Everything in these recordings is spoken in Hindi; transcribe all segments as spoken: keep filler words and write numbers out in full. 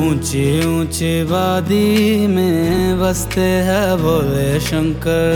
ऊंची ऊंची वादी में बसते हैं भोले शंकर।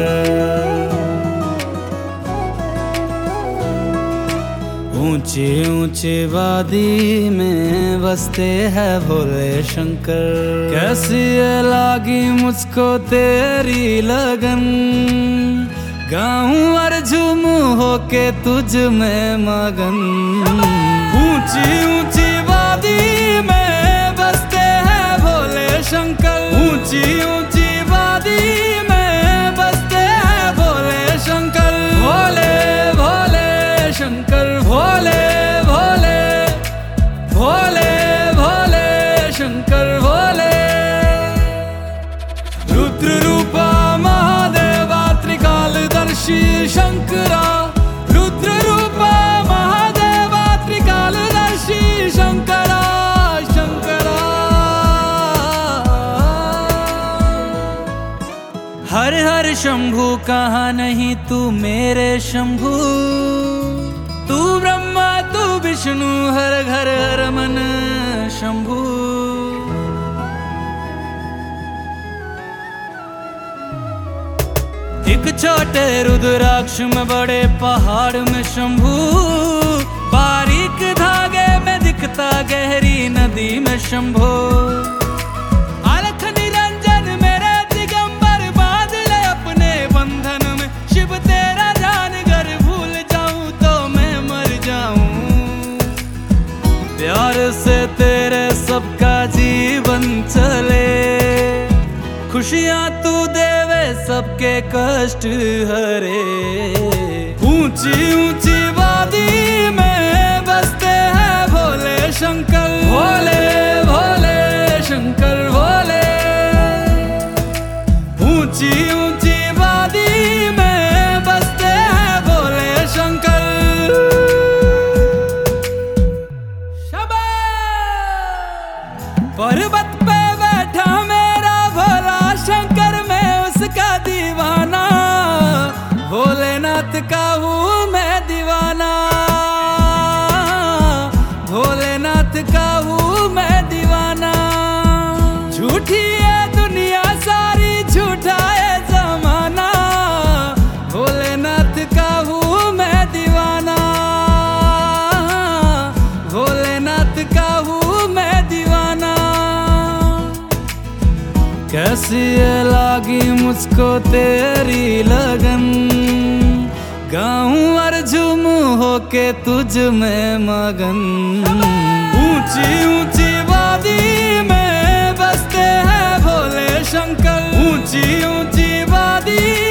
ऊंची ऊंची वादी में बसते हैं भोले शंकर। कैसी लागी मुझको तेरी लगन, गाऊं और झूमूं होके तुझ में मगन। ऊंची ऊंची वादी में बसते हैं भोले शंकर। ऊंची ऊंची वादी में बसते हैं भोले शंकर। भोले भोले शंकर, भोले भोले भोले भोले शंकर भोले। रुद्र रूपा महादेवा त्रिकालदर्शी शंकरा। रुद्र रूपा महादेवा त्रिकालदर्शी शंकरा शंकरा। हर हर शंभु कहा नहीं तू मेरे शंभु। तू ब्रह्मा तू विष्णु हर घर हर मन शंभु। एक छोटे रुद्राक्ष में बड़े पहाड़ में शंभु। बारीक धागे में दिखता गहरी नदी में शंभु। अलख निरंजन मेरे दिगंबर बांध ले अपने बंधन में। शिव तेरा जानगर भूल जाऊं तो मैं मर जाऊं। प्यार से तेरे सबका जीवन चले। खुशियां तू देवे सबके कष्ट हरे। ऊंची ऊंची वादी में बसते हैं भोले शंकर। भोले भोले शंकर भोले। ऊंची ऊंची वादी में बसते हैं भोले शंकर। पर्वत पे बैठा मेरा भोला शंकर, मैं उसका दीवाना। भोलेनाथ का हूँ मैं दीवाना। भोलेनाथ का हूँ मैं दीवाना। झूठी है दुनिया सारी, झूठा है जमाना। भोलेनाथ का हूँ मैं दीवाना। भोलेनाथ का हूँ मैं दीवाना। कैसी लागी मुझको तेरी लगन, गाऊं और झूमूं होके तुझ में मगन। ऊंची ऊंची वादी में बसते हैं भोले शंकर। ऊंची ऊंची वादी